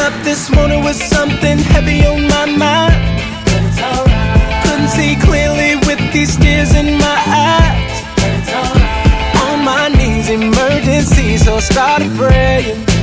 up this morning with something heavy on my mind, but it's alright. Couldn't see clearly with these tears in my eyes, but it's alright. On my knees, emergency, so I started praying.